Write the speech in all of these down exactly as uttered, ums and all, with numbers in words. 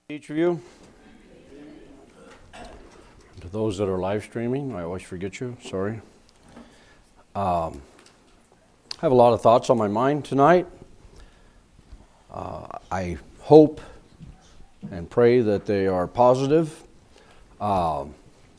Each of you. To those that are live streaming, I always forget you, sorry. Um, I have a lot of thoughts on my mind tonight. Uh, I hope and pray that they are positive. Um,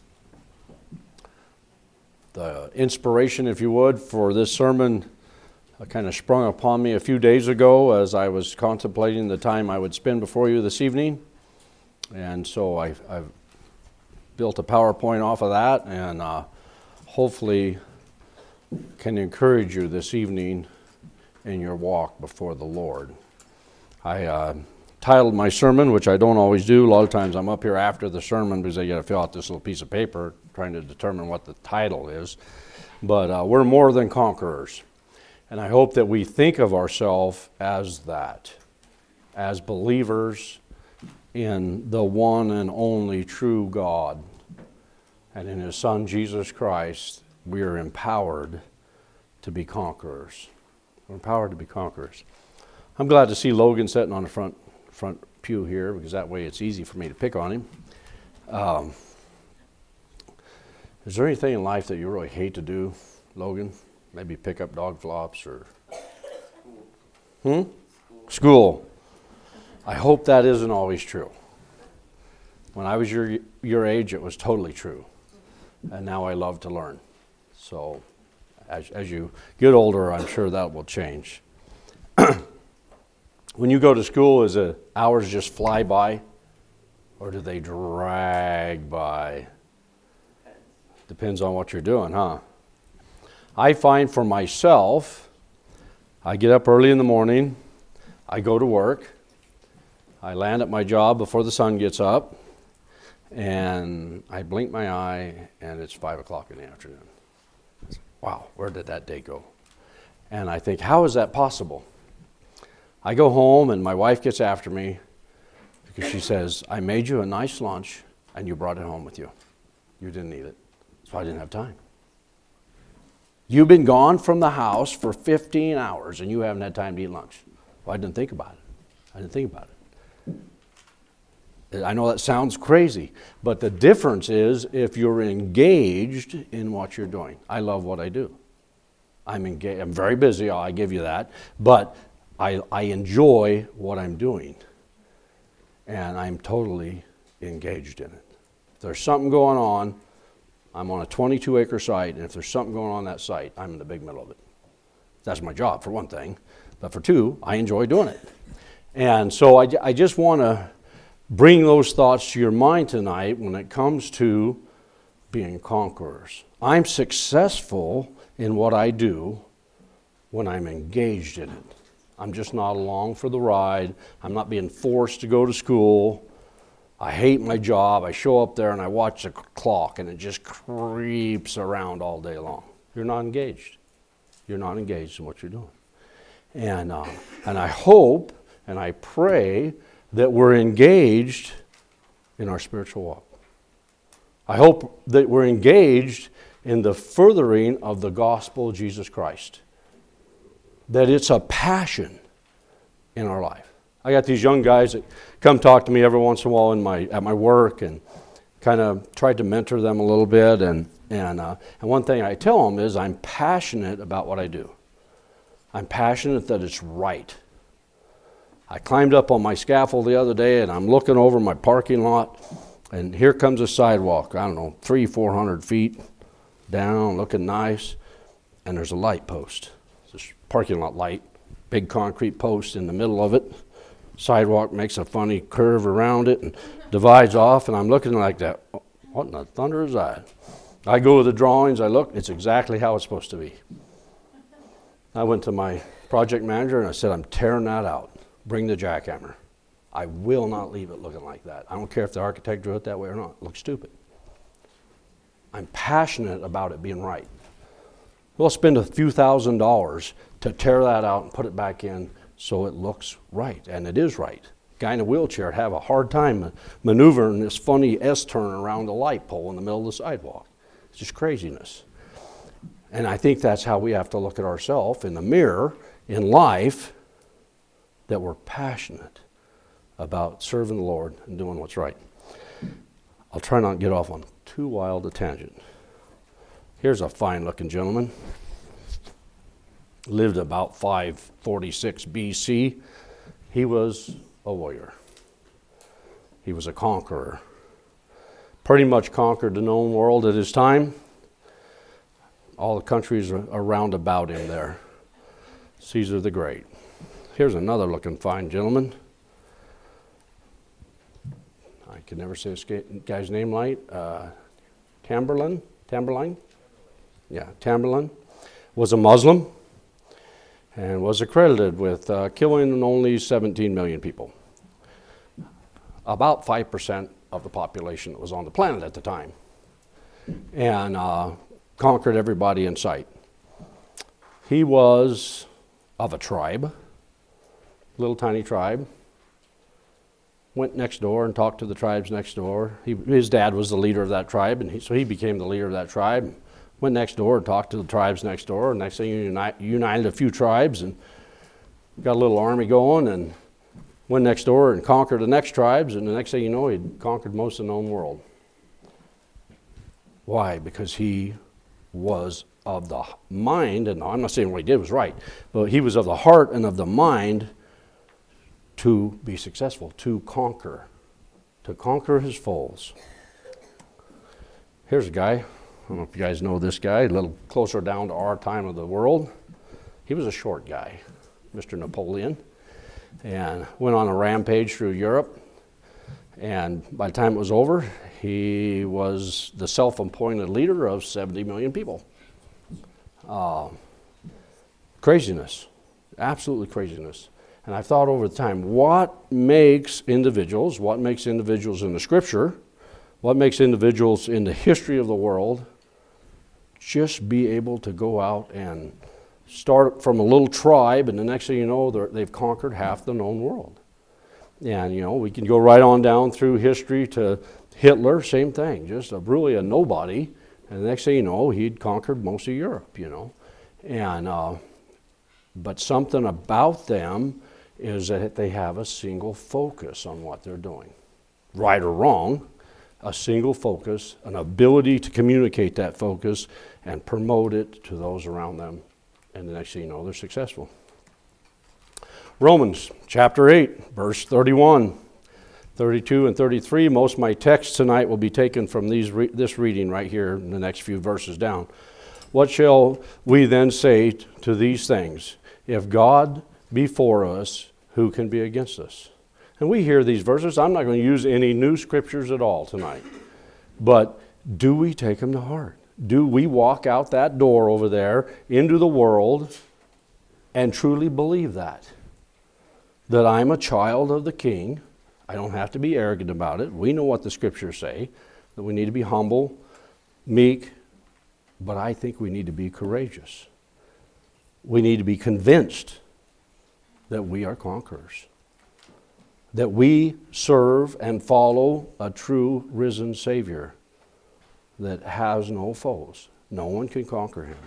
the inspiration, if you would, for this sermon uh, kind of sprung upon me a few days ago as I was contemplating the time I would spend before you this evening. And so I, I've built a PowerPoint off of that, and uh, hopefully can encourage you this evening in your walk before the Lord. I uh, titled my sermon, which I don't always do. A lot of times I'm up here after the sermon because I got to fill out this little piece of paper trying to determine what the title is. But uh, we're more than conquerors. And I hope that we think of ourselves as that, as believers in the one and only true God. And in His Son, Jesus Christ, we are empowered to be conquerors. We're empowered to be conquerors. I'm glad to see Logan sitting on the front front pew here, because that way it's easy for me to pick on him. Um, is there anything in life that you really hate to do, Logan? Maybe pick up dog flops or... Hmm? School. I hope that isn't always true. When I was your your age, it was totally true. And now I love to learn. So as, as you get older, I'm sure that will change. When you go to school, is the hours just fly by? Or do they drag by? Depends on what you're doing, huh? I find for myself, I get up early in the morning, I go to work, I land at my job before the sun gets up, and I blink my eye, and it's five o'clock in the afternoon. Wow, where did that day go? And I think, how is that possible? I go home, and my wife gets after me because she says, I made you a nice lunch, and you brought it home with you. You didn't eat it, so I didn't have time. You've been gone from the house for fifteen hours, and you haven't had time to eat lunch. Well, I didn't think about it. I didn't think about it. I know that sounds crazy, but the difference is if you're engaged in what you're doing. I love what I do. I'm engaged. I'm very busy, I give you that, but I, I enjoy what I'm doing, and I'm totally engaged in it. If there's something going on, I'm on a twenty-two acre site, and if there's something going on that site, I'm in the big middle of it. That's my job, for one thing, but for two, I enjoy doing it. And so I, I just want to bring those thoughts to your mind tonight when it comes to being conquerors. I'm successful in what I do when I'm engaged in it. I'm just not along for the ride. I'm not being forced to go to school. I hate my job. I show up there and I watch the clock and it just creeps around all day long. You're not engaged. You're not engaged in what you're doing. And, uh, and I hope and I pray that we're engaged in our spiritual walk. I hope that we're engaged in the furthering of the gospel of Jesus Christ. That it's a passion in our life. I got these young guys that come talk to me every once in a while in my at my work, and kind of tried to mentor them a little bit. And and uh, and one thing I tell them is I'm passionate about what I do. I'm passionate that it's right. I climbed up on my scaffold the other day, and I'm looking over my parking lot, and here comes a sidewalk. I don't know, three, four hundred feet down, looking nice, and there's a light post. This parking lot light, big concrete post in the middle of it. Sidewalk makes a funny curve around it and divides off, and I'm looking like that. What in the thunder is that? I go with the drawings, I look, it's exactly how it's supposed to be. I went to my project manager and I said, I'm tearing that out. Bring the jackhammer. I will not leave it looking like that. I don't care if the architect drew it that way or not. It looks stupid. I'm passionate about it being right. We'll spend a few thousand dollars to tear that out and put it back in so it looks right, and it is right. Guy in a wheelchair would have a hard time maneuvering this funny S-turn around the light pole in the middle of the sidewalk. It's just craziness. And I think that's how we have to look at ourselves in the mirror in life, that we're passionate about serving the Lord and doing what's right. I'll try not to get off on too wild a tangent. Here's a fine-looking gentleman. Lived about five forty-six B C. He was a warrior. He was a conqueror. Pretty much conquered the known world at his time. All the countries around about him there. Caesar the Great. Here's another looking fine gentleman. I can never say this guy's name right. Uh, Tamberlin? Tamberline? Yeah, Tamberlin. Was a Muslim and was accredited with uh, killing only seventeen million people. About five percent of the population that was on the planet at the time. And uh, conquered everybody in sight. He was of a tribe, little tiny tribe. Went next door and talked to the tribes next door. He, his dad was the leader of that tribe, and he, so he became the leader of that tribe. Went next door and talked to the tribes next door. And next thing, you unite, united a few tribes and got a little army going, and went next door and conquered the next tribes. And the next thing you know, he'd conquered most of the known world. Why? Because he was of the mind, and I'm not saying what he did was right, but he was of the heart and of the mind to be successful, to conquer, to conquer his foes. Here's a guy, I don't know if you guys know this guy, a little closer down to our time of the world. He was a short guy, Mister Napoleon, and went on a rampage through Europe. And by the time it was over, he was the self-appointed leader of seventy million people. Uh, craziness, absolutely craziness. And I've thought over the time, what makes individuals, what makes individuals in the scripture, what makes individuals in the history of the world just be able to go out and start from a little tribe, and the next thing you know, they've conquered half the known world. And, you know, we can go right on down through history to Hitler, same thing, just a, really a nobody. And the next thing you know, he'd conquered most of Europe, you know. And, uh, but something about them is that they have a single focus on what they're doing. Right or wrong, a single focus, an ability to communicate that focus and promote it to those around them. And the next thing you know, they're successful. Romans chapter eight, verse thirty-one, thirty-two, and thirty-three. Most of my text tonight will be taken from these re- this reading right here in the next few verses down. What shall we then say t- to these things? If God be for us, who can be against us? And we hear these verses. I'm not going to use any new scriptures at all tonight. But do we take them to heart? Do we walk out that door over there into the world and truly believe that? That I'm a child of the King. I don't have to be arrogant about it. We know what the scriptures say, that we need to be humble, meek, but I think we need to be courageous. We need to be convinced that we are conquerors, that we serve and follow a true risen Savior that has no foes. No one can conquer him.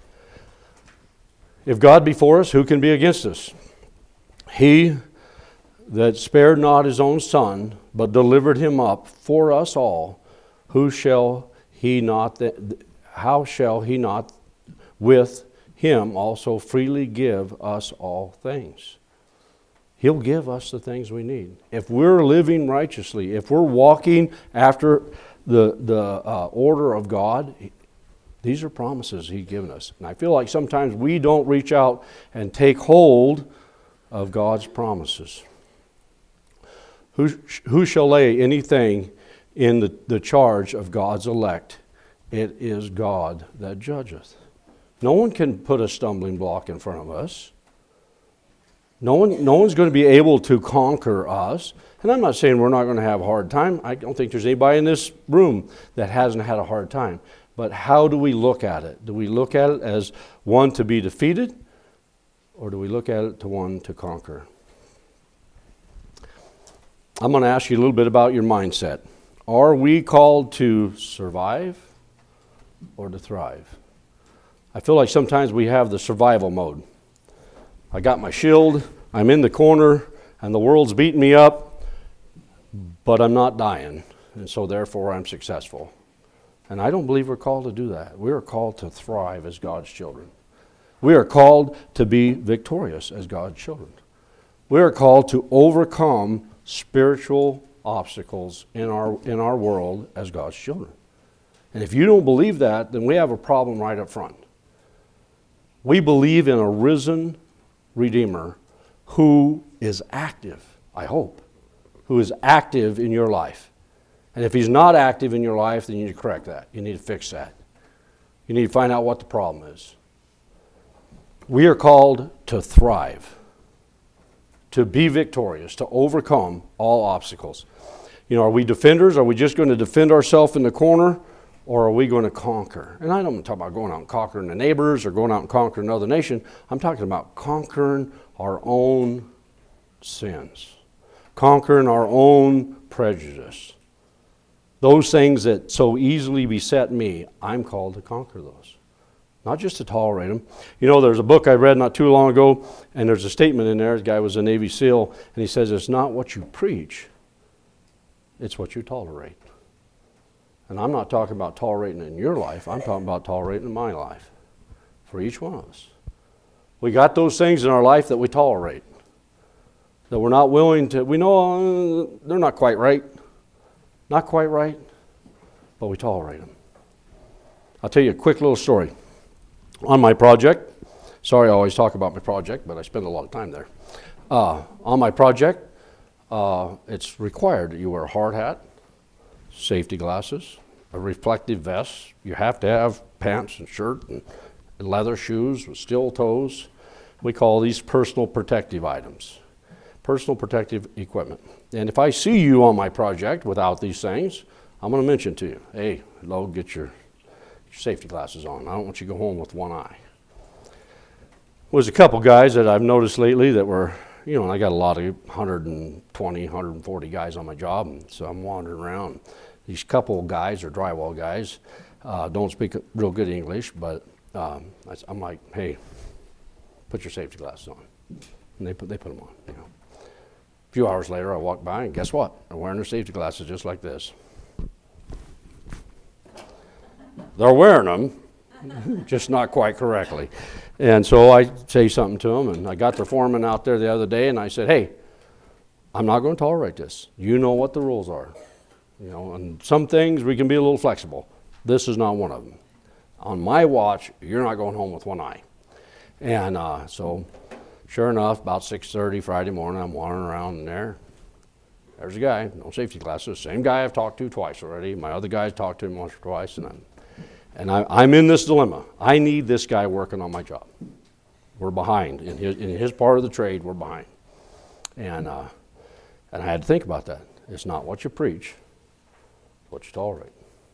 If God be for us, who can be against us? He that spared not his own Son, but delivered him up for us all, who shall he not, th- how shall he not with him also freely give us all things? He'll give us the things we need. If we're living righteously, if we're walking after the, the uh, order of God, these are promises he's given us. And I feel like sometimes we don't reach out and take hold of God's promises. Who, who shall lay anything in the, the charge of God's elect? It is God that judgeth. No one can put a stumbling block in front of us. No one, no one's going to be able to conquer us. And I'm not saying we're not going to have a hard time. I don't think there's anybody in this room that hasn't had a hard time. But how do we look at it? Do we look at it as one to be defeated? Or do we look at it to one to conquer? I'm going to ask you a little bit about your mindset. Are we called to survive or to thrive? I feel like sometimes we have the survival mode. I got my shield, I'm in the corner, and the world's beating me up. but I'm not dying, and so therefore I'm successful. And I don't believe we're called to do that. We are called to thrive as God's children. We are called to be victorious as God's children. We are called to overcome spiritual obstacles in our in our world as God's children. And if you don't believe that, then we have a problem right up front. We believe in a risen Redeemer who is active, I hope, who is active in your life. And if he's not active in your life, then you need to correct that. You need to fix that. You need to find out what the problem is. We are called to thrive, to be victorious, to overcome all obstacles. You know, are we defenders? Are we just going to defend ourselves in the corner? Or are we going to conquer? And I don't talk about going out and conquering the neighbors or going out and conquering another nation. I'm talking about conquering our own sins, conquering our own prejudice. Those things that so easily beset me, I'm called to conquer those. Not just to tolerate them. You know, there's a book I read not too long ago, and there's a statement in there. The guy was a Navy SEAL, and he says, it's not what you preach, it's what you tolerate. And I'm not talking about tolerating it in your life. I'm talking about tolerating it in my life for each one of us. We got those things in our life that we tolerate, that we're not willing to, we know uh, they're not quite right, not quite right, but we tolerate them. I'll tell you a quick little story. On my project, sorry I always talk about my project, but I spend a lot of time there. Uh, on my project, uh, it's required that you wear a hard hat, safety glasses, a reflective vest. You have to have pants and shirt and leather shoes with steel toes. We call these personal protective items, personal protective equipment. And if I see you on my project without these things, I'm going to mention to you, hey, Lo, get your, your safety glasses on. I don't want you to go home with one eye. There's a couple guys that I've noticed lately that were, you know, I got a lot of one hundred twenty, one hundred forty guys on my job, and so I'm wandering around. These couple guys, or drywall guys, uh, don't speak real good English, but um, I'm like, hey, put your safety glasses on. And they put, they put them on, you know. A few hours later, I walked by, and guess what? They're wearing their safety glasses just like this. They're wearing them, just not quite correctly. And so I say something to them, and I got the foreman out there the other day, and I said, hey, I'm not going to tolerate this. You know what the rules are. You know, and some things we can be a little flexible. This is not one of them. On my watch, you're not going home with one eye. And uh, so, sure enough, about six thirty Friday morning, I'm wandering around in there. There's a guy, no safety glasses. Same guy I've talked to twice already. My other guys talked to him once or twice, and I'm And I, I'm in this dilemma. I need this guy working on my job. We're behind. In his, in his part of the trade, we're behind. And uh, and I had to think about that. It's not what you preach, it's what you tolerate.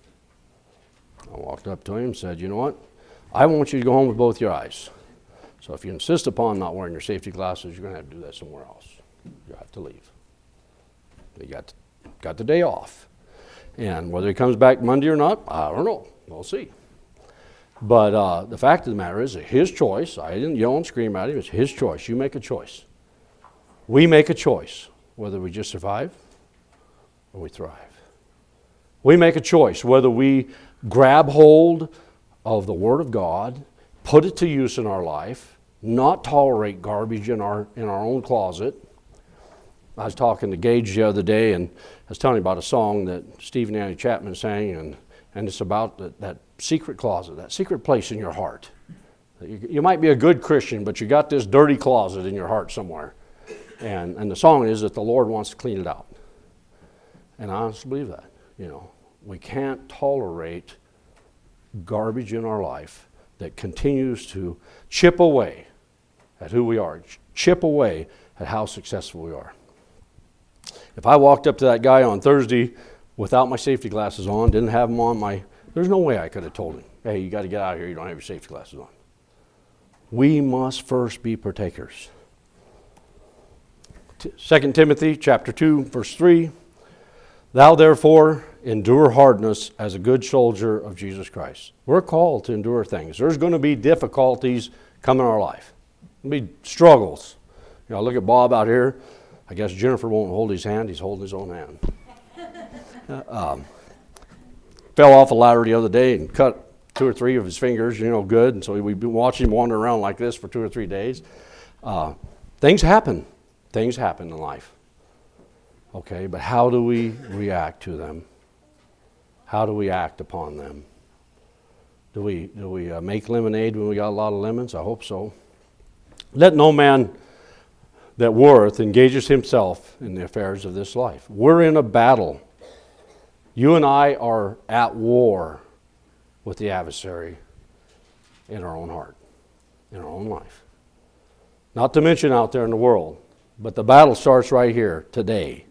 I walked up to him and said, you know what? I want you to go home with both your eyes. So if you insist upon not wearing your safety glasses, you're going to have to do that somewhere else. You have to leave. You got, got the day off. And whether he comes back Monday or not, I don't know. We'll see. But uh, the fact of the matter is, it's his choice. I didn't yell and scream at him. It's his choice. You make a choice. We make a choice, whether we just survive or we thrive. We make a choice, whether we grab hold of the Word of God, put it to use in our life, not tolerate garbage in our in our own closet. I was talking to Gage the other day, and I was telling him about a song that Steve and Annie Chapman sang, and And it's about that, that secret closet, that secret place in your heart. You, you might be a good Christian, but you got this dirty closet in your heart somewhere. And and the song is that the Lord wants to clean it out. And I honestly believe that. You know, we can't tolerate garbage in our life that continues to chip away at who we are, chip away at how successful we are. If I walked up to that guy on Thursday without my safety glasses on, didn't have them on my, there's no way I could have told him, hey, you got to get out of here, you don't have your safety glasses on. We must first be partakers. Second Timothy chapter two, verse three, thou therefore endure hardness as a good soldier of Jesus Christ. We're called to endure things. There's going to be difficulties come in our life. There'll be struggles. You know, look at Bob out here. I guess Jennifer won't hold his hand. He's holding his own hand. Uh, um, fell off a ladder the other day and cut two or three of his fingers, you know, good. And so we've been watching him wander around like this for two or three days. Uh, things happen. Things happen in life. Okay, but how do we react to them? How do we act upon them? Do we, do we uh, make lemonade when we got a lot of lemons? I hope so. Let no man that warreth engages himself in the affairs of this life. We're in a battle. You and I are at war with the adversary in our own heart, in our own life. Not to mention out there in the world, but the battle starts right here today.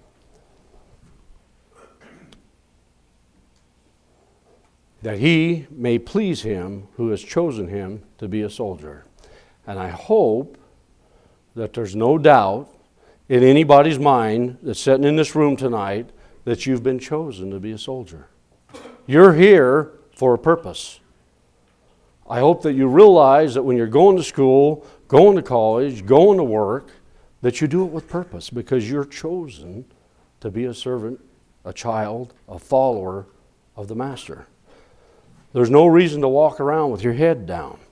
That he may please him who has chosen him to be a soldier. And I hope that there's no doubt in anybody's mind that's sitting in this room tonight that you've been chosen to be a soldier. You're here for a purpose. I hope that you realize that when you're going to school, going to college, going to work, that you do it with purpose because you're chosen to be a servant, a child, a follower of the Master. There's no reason to walk around with your head down.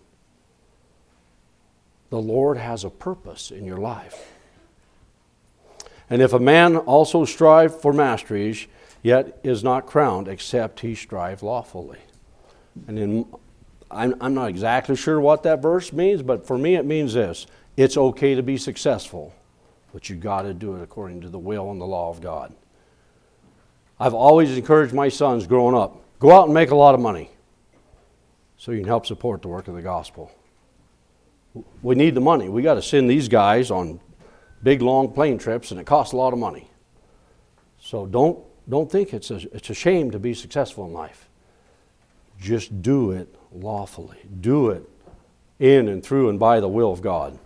The Lord has a purpose in your life. And if a man also strive for masteries, yet is not crowned, except he strive lawfully. And in, I'm, I'm not exactly sure what that verse means, but for me it means this. It's okay to be successful, but you got to do it according to the will and the law of God. I've always encouraged my sons growing up, go out and make a lot of money so you can help support the work of the gospel. We need the money. We got to send these guys on big, long plane trips, and it costs a lot of money. So don't don't think it's a, it's a shame to be successful in life. Just do it lawfully. Do it in and through and by the will of God.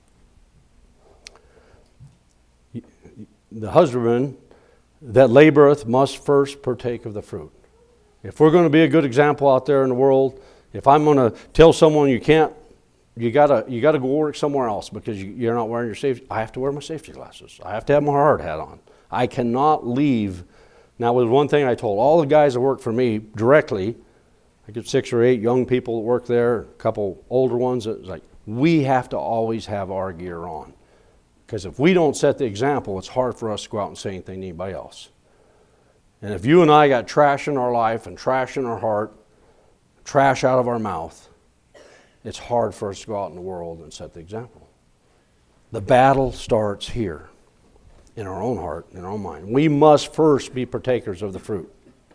The husbandman that laboreth must first partake of the fruit. If we're going to be a good example out there in the world, if I'm going to tell someone you can't, you gotta you gotta go work somewhere else because you, you're not wearing your safety. I have to wear my safety glasses. I have to have my hard hat on. I cannot leave. Now, with one thing I told all the guys that work for me directly, I get six or eight young people that work there, a couple older ones. It's like we have to always have our gear on because if we don't set the example, it's hard for us to go out and say anything to anybody else. And if you and I got trash in our life and trash in our heart, trash out of our mouth, it's hard for us to go out in the world and set the example. The battle starts here, in our own heart, in our own mind. We must first be partakers of the fruit.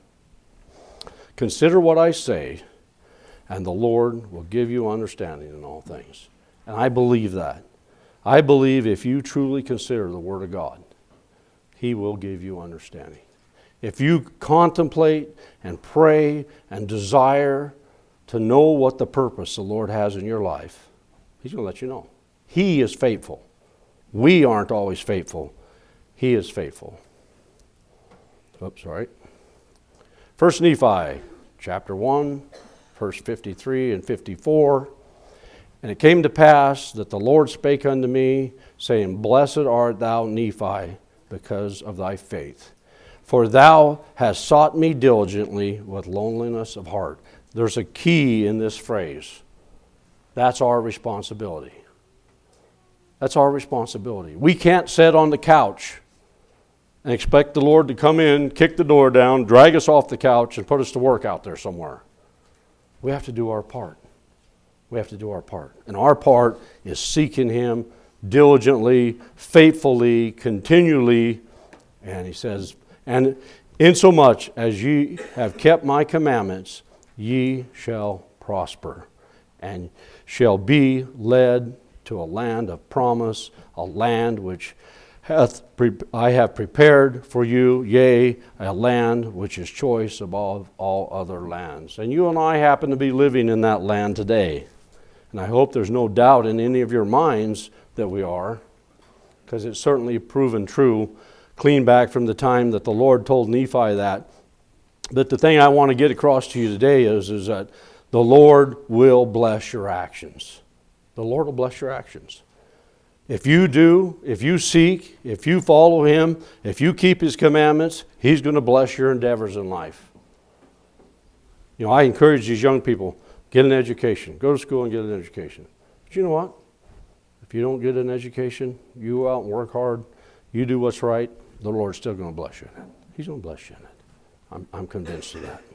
Consider what I say, and the Lord will give you understanding in all things. And I believe that. I believe if you truly consider the Word of God, He will give you understanding. If you contemplate and pray and desire to know what the purpose the Lord has in your life, He's going to let you know. He is faithful. We aren't always faithful. He is faithful. Oops, sorry. First Nephi, chapter one, verse fifty-three and fifty-four. And it came to pass that the Lord spake unto me, saying, Blessed art thou, Nephi, because of thy faith. For thou hast sought me diligently with loneliness of heart. There's a key in this phrase. That's our responsibility. That's our responsibility. We can't sit on the couch and expect the Lord to come in, kick the door down, drag us off the couch, and put us to work out there somewhere. We have to do our part. We have to do our part. And our part is seeking Him diligently, faithfully, continually. And He says, and insomuch as ye have kept my commandments, ye shall prosper, and shall be led to a land of promise, a land which hath pre- I have prepared for you, yea, a land which is choice above all other lands. And you and I happen to be living in that land today. And I hope there's no doubt in any of your minds that we are, because it's certainly proven true, clean back from the time that the Lord told Nephi that. But the thing I want to get across to you today is, is that the Lord will bless your actions. The Lord will bless your actions. If you do, if you seek, if you follow Him, if you keep His commandments, He's going to bless your endeavors in life. You know, I encourage these young people, get an education. Go to school and get an education. But you know what? If you don't get an education, you go out and work hard, you do what's right, the Lord's still going to bless you in it. He's going to bless you in it. I'm, I'm convinced of that.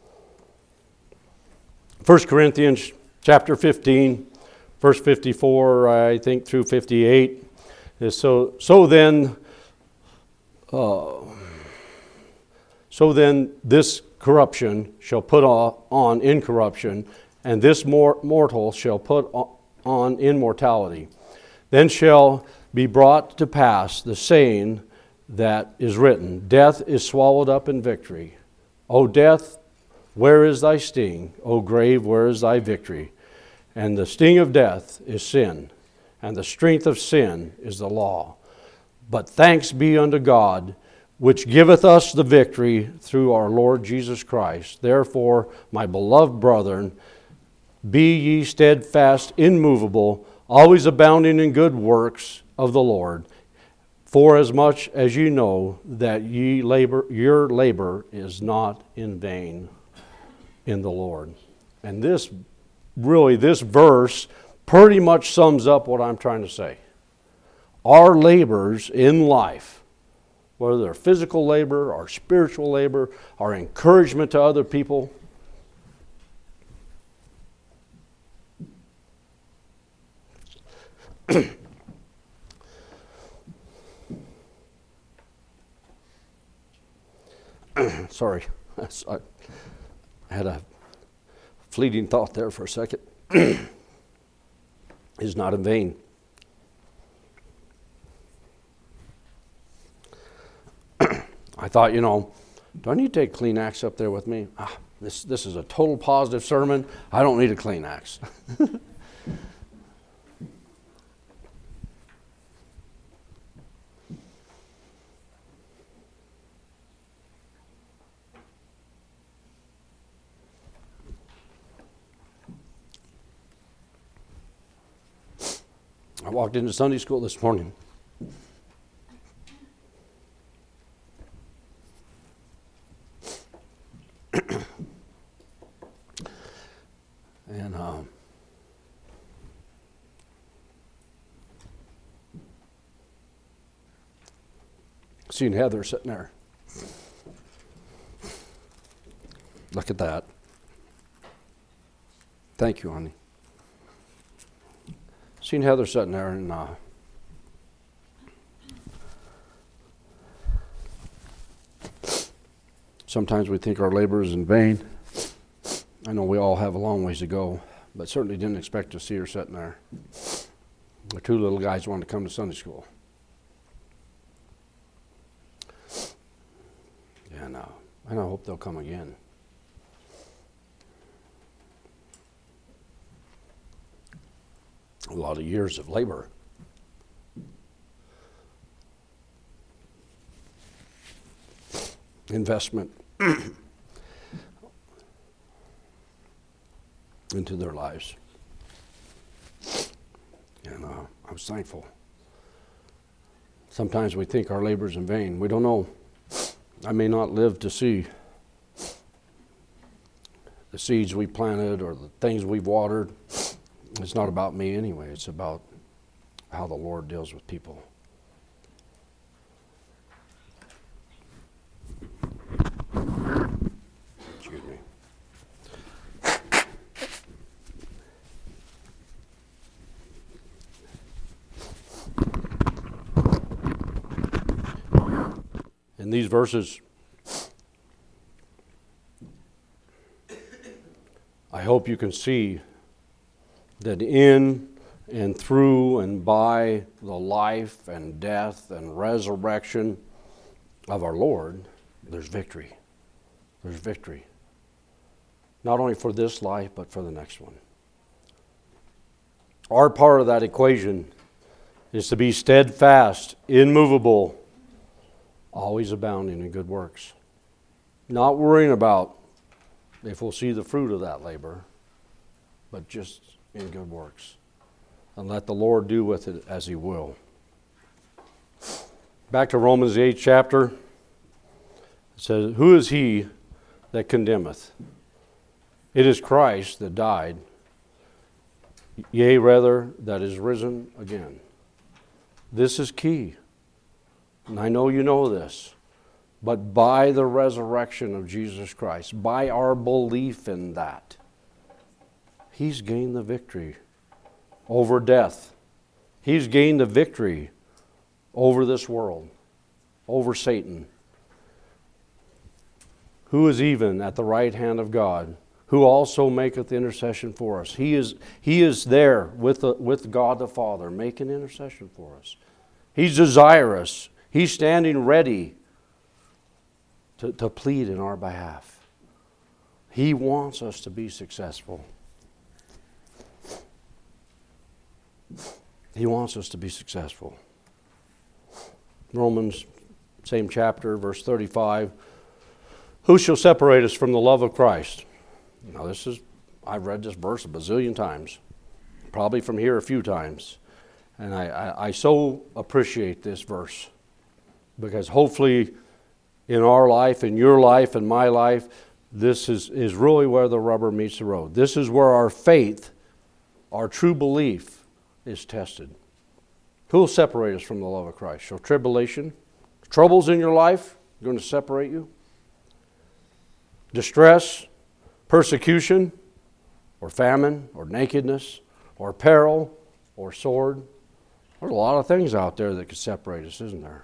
First Corinthians chapter fifteen, verse fifty-four, I think, through fifty-eight. Is so, so then, uh, so then this corruption shall put on incorruption, and this mor- mortal shall put on immortality. Then shall be brought to pass the saying that is written, Death is swallowed up in victory. O death, where is thy sting? O grave, where is thy victory? And the sting of death is sin, and the strength of sin is the law. But thanks be unto God, which giveth us the victory through our Lord Jesus Christ. Therefore, my beloved brethren, be ye steadfast, immovable, always abounding in good works of the Lord, for as much as ye know that ye labor, your labor is not in vain in the Lord. And this, really, this verse pretty much sums up what I'm trying to say. Our labors in life, whether they're physical labor or spiritual labor, our encouragement to other people, sorry, I had a fleeting thought there for a second, is not in vain. I thought, you know, do I need to take Kleenex up there with me? Ah, this, this is a total positive sermon. I don't need a Kleenex. I walked into Sunday school this morning. and um, seen Heather sitting there. Look at that. Thank you, honey. Seen Heather sitting there, and uh, sometimes we think our labor is in vain. I know we all have a long ways to go, but certainly didn't expect to see her sitting there. The two little guys wanted to come to Sunday school. And, uh, and I hope they'll come again. A lot of years of labor. Investment into their lives. And uh, I was thankful. Sometimes we think our labor is in vain. We don't know. I may not live to see the seeds we planted or the things we've watered. It's not about me anyway. It's about how the Lord deals with people. Excuse me. In these verses, I hope you can see that in and through and by the life and death and resurrection of our Lord, there's victory. There's victory. Not only for this life, but for the next one. Our part of that equation is to be steadfast, immovable, always abounding in good works. Not worrying about if we'll see the fruit of that labor, but just in good works. and let the Lord do with it as He will. Back to Romans the eighth chapter. It says, "Who is he that condemneth? It is Christ that died, yea, rather, that is risen again." This is key. And I know you know this. But by the resurrection of Jesus Christ, by our belief in that, He's gained the victory over death. He's gained the victory over this world, over Satan, who is even at the right hand of God, who also maketh intercession for us. He is, he is there with, the, with God the Father, making intercession for us. He's desirous. He's standing ready to, to plead in our behalf. He wants us to be successful. He wants us to be successful. Romans, same chapter, verse thirty-five. "Who shall separate us from the love of Christ?" Now this is, I've read this verse a bazillion times, probably from here a few times. And I, I, I so appreciate this verse, because hopefully in our life, in your life, in my life, this is, is really where the rubber meets the road. This is where our faith, our true belief is tested. Who will separate us from the love of Christ? Shall tribulation, troubles in your life going to separate you? Distress, persecution, or famine, or nakedness, or peril, or sword? There's a lot of things out there that could separate us, isn't there?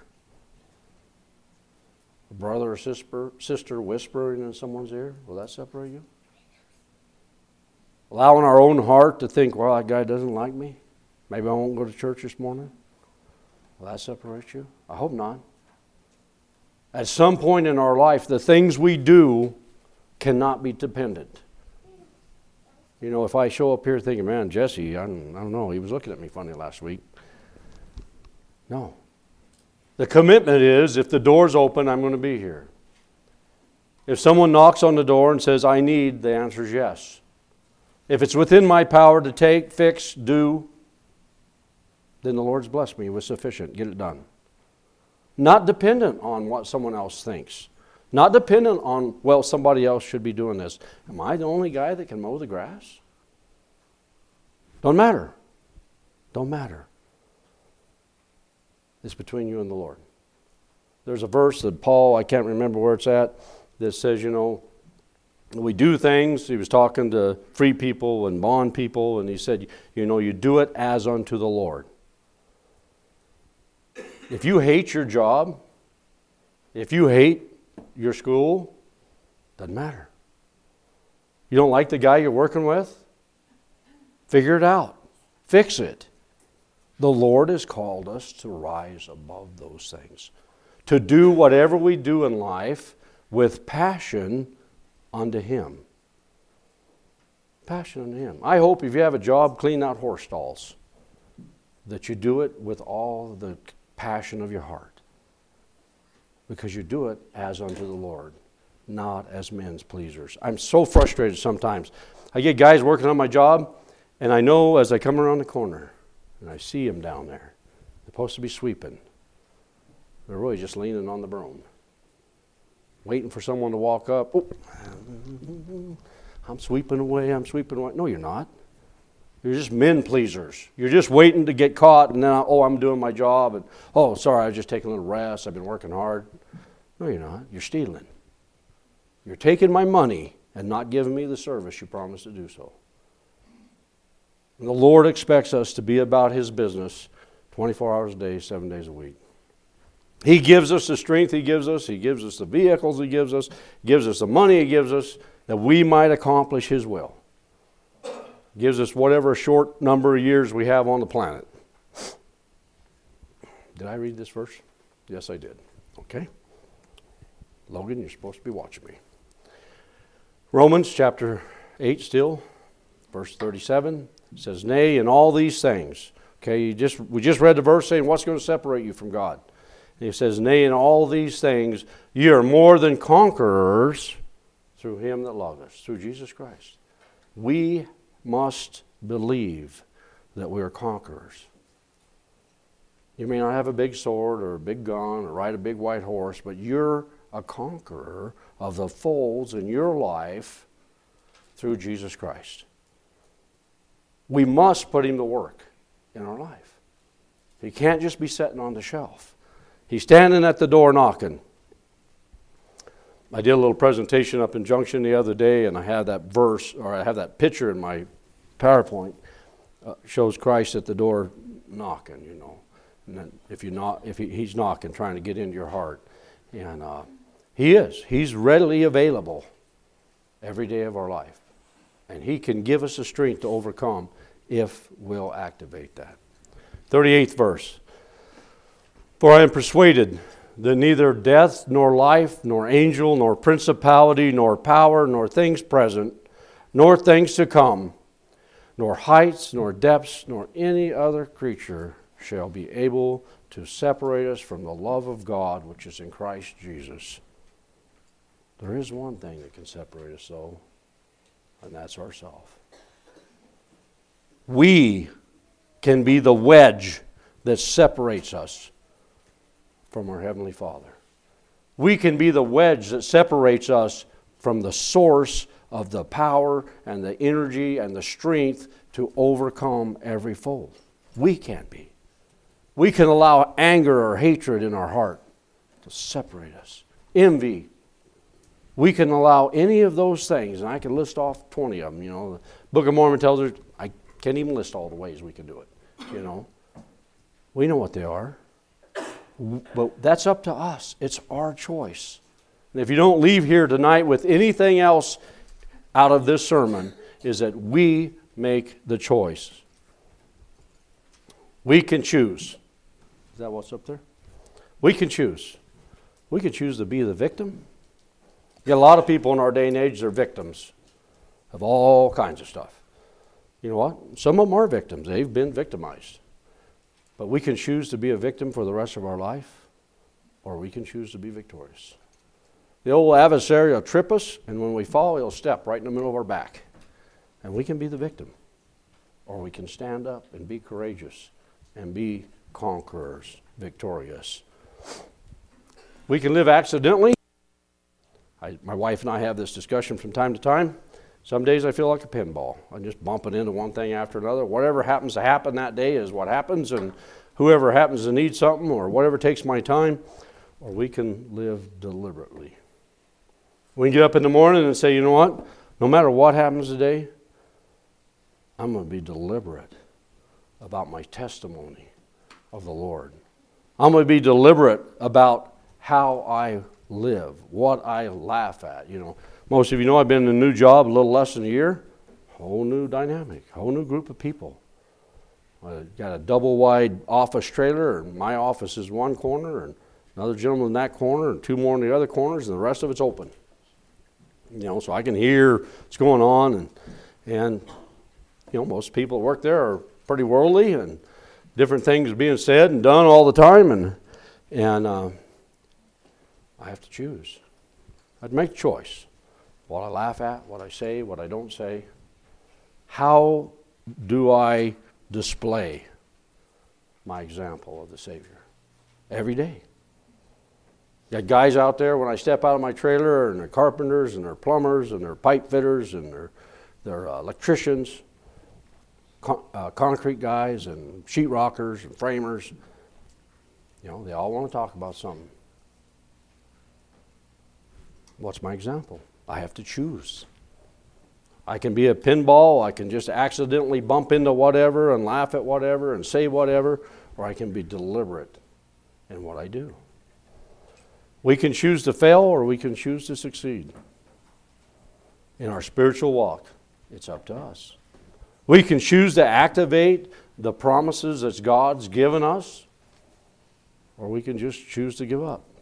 A brother or sister, sister whispering in someone's ear, will that separate you? Allowing our own heart to think, well, that guy doesn't like me. Maybe I won't go to church this morning. Will that separate you? I hope not. At some point in our life, the things we do cannot be dependent. You know, if I show up here thinking, man, Jesse, I don't, I don't know, he was looking at me funny last week. No. The commitment is, if the door's open, I'm going to be here. If someone knocks on the door and says, I need, the answer is yes. If it's within my power to take, fix, do, then the Lord's blessed me with sufficient. Get it done. Not dependent on what someone else thinks. Not dependent on, well, somebody else should be doing this. Am I the only guy that can mow the grass? Don't matter. Don't matter. It's between you and the Lord. There's a verse that Paul, I can't remember where it's at, that says, you know, we do things. He was talking to free people and bond people, and he said, you know, you do it as unto the Lord. If you hate your job, if you hate your school, doesn't matter. You don't like the guy you're working with? Figure it out. Fix it. The Lord has called us to rise above those things. To do whatever we do in life with passion unto Him. Passion unto Him. I hope if you have a job, clean out horse stalls, that you do it with all the passion of your heart. Because you do it as unto the Lord, not as men's pleasers. I'm so frustrated sometimes. I get guys working on my job, and I know as I come around the corner, and I see them down there, they're supposed to be sweeping. They're really just leaning on the broom, waiting for someone to walk up. Oh, I'm sweeping away, I'm sweeping away. No, you're not. You're just men pleasers. You're just waiting to get caught, and then, oh, I'm doing my job, and, oh, sorry, I was just taking a little rest. I've been working hard. No, you're not. You're stealing. You're taking my money and not giving me the service you promised to do so. And the Lord expects us to be about His business twenty-four hours a day, seven days a week. He gives us the strength He gives us. He gives us the vehicles He gives us. He gives us the money He gives us that we might accomplish His will. Gives us whatever short number of years we have on the planet. Did I read this verse? Yes, I did. Okay. Logan, you're supposed to be watching me. Romans chapter eight still, verse thirty-seven, says, nay, in all these things. Okay, you just we just read the verse saying, what's going to separate you from God? And he says, nay, in all these things, ye are more than conquerors through Him that loved us, through Jesus Christ. We must believe that we are conquerors. You may not have a big sword or a big gun or ride a big white horse, but you're a conqueror of the foes in your life through Jesus Christ. We must put him to work in our life. He can't just be sitting on the shelf. He's standing at the door knocking. I did a little presentation up in Junction the other day, and I had that verse, or I have that picture in my PowerPoint. Uh, shows Christ at the door knocking, you know. And then if you knock, if he, he's knocking, trying to get into your heart, and uh, he is. He's readily available every day of our life, and he can give us the strength to overcome if we'll activate that. thirty-eighth verse. For I am persuaded that neither death, nor life, nor angel, nor principality, nor power, nor things present, nor things to come, nor heights, nor depths, nor any other creature shall be able to separate us from the love of God which is in Christ Jesus. There is one thing that can separate us, though, and that's ourselves. We can be the wedge that separates us from our Heavenly Father. We can be the wedge that separates us from the source of the power and the energy and the strength to overcome every foe. We can be. We can allow anger or hatred in our heart to separate us. Envy. We can allow any of those things, and I can list off twenty of them. You know, the Book of Mormon tells us, I can't even list all the ways we can do it. You know, we know what they are. But that's up to us. It's our choice. And if you don't leave here tonight with anything else out of this sermon, is that we make the choice. We can choose. Is that what's up there? We can choose. We can choose to be the victim. You get a lot of people in our day and age, they're victims of all kinds of stuff. You know what? Some of them are victims. They've been victimized. But we can choose to be a victim for the rest of our life, or we can choose to be victorious. The old adversary will trip us, and when we fall, he'll step right in the middle of our back. And we can be the victim. Or we can stand up and be courageous and be conquerors, victorious. We can live accidentally. I, my wife and I have this discussion from time to time. Some days I feel like a pinball. I'm just bumping into one thing after another. Whatever happens to happen that day is what happens, and whoever happens to need something or whatever takes my time, or we can live deliberately. We can get up in the morning and say, you know what? No matter what happens today, I'm going to be deliberate about my testimony of the Lord. I'm going to be deliberate about how I live, what I laugh at, you know. Most of you know I've been in a new job a little less than a year. Whole new dynamic, whole new group of people. I got a double-wide office trailer, and my office is one corner, and another gentleman in that corner, and two more in the other corners, and the rest of it's open. You know, so I can hear what's going on, and and you know, most people that work there are pretty worldly, and different things being said and done all the time, and and uh, I have to choose. I'd make a choice. What I laugh at, what I say, what I don't say. How do I display my example of the Savior? Every day. Got guys out there when I step out of my trailer, and they're carpenters, and they're plumbers, and they're pipe fitters, and they're, they're uh, electricians, con- uh, concrete guys, and sheetrockers, and framers. You know, they all want to talk about something. What's my example? I have to choose. I can be a pinball, I can just accidentally bump into whatever and laugh at whatever and say whatever, or I can be deliberate in what I do. We can choose to fail, or we can choose to succeed. In our spiritual walk, it's up to us. We can choose to activate the promises that God's given us, or we can just choose to give up.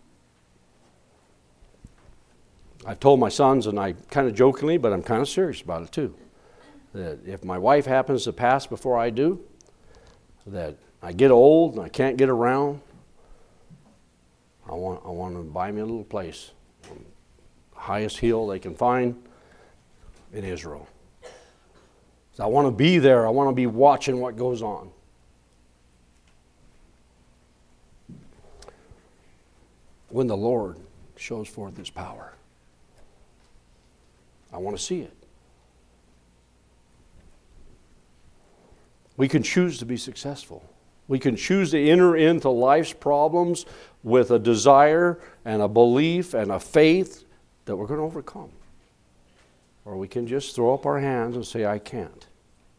I've told my sons, and I kind of jokingly, but I'm kind of serious about it too, that if my wife happens to pass before I do, that I get old and I can't get around, I want I want to buy me a little place, on the highest hill they can find in Israel. So I want to be there. I want to be watching what goes on. When the Lord shows forth His power, I want to see it. We can choose to be successful. We can choose to enter into life's problems with a desire and a belief and a faith that we're going to overcome. Or we can just throw up our hands and say, I can't.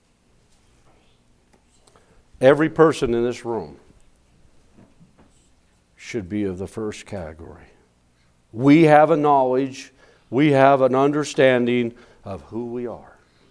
Every person in this room should be of the first category. We have a knowledge, we have an understanding of who we are.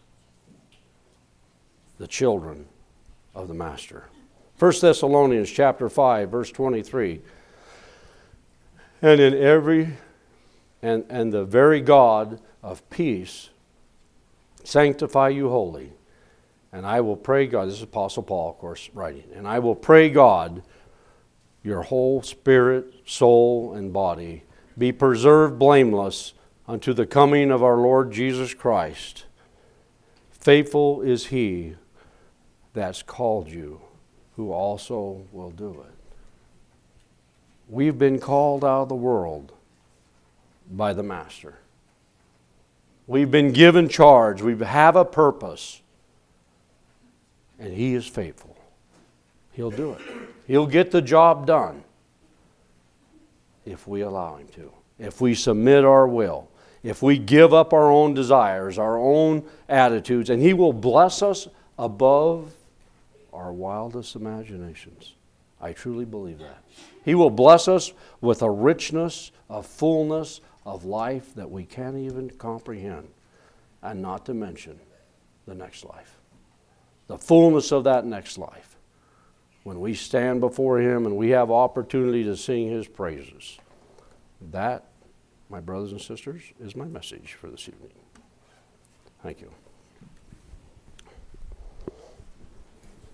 The children of the Master. First Thessalonians chapter five, verse twenty-three. And in every, and, and the very God of peace sanctify you wholly. And I will pray God, this is Apostle Paul, of course, writing. And I will pray God, your whole spirit, soul, and body be preserved blameless unto the coming of our Lord Jesus Christ. Faithful is He that's called you, who also will do it. We've been called out of the world by the Master. We've been given charge. We have a purpose. And He is faithful. He'll do it. He'll get the job done if we allow Him to. If we submit our will. If we give up our own desires, our own attitudes. And He will bless us above our wildest imaginations. I truly believe that. He will bless us with a richness, a fullness of life that we can't even comprehend. And not to mention the next life. The fullness of that next life. When we stand before Him and we have opportunity to sing His praises. That, my brothers and sisters, is my message for this evening. Thank you.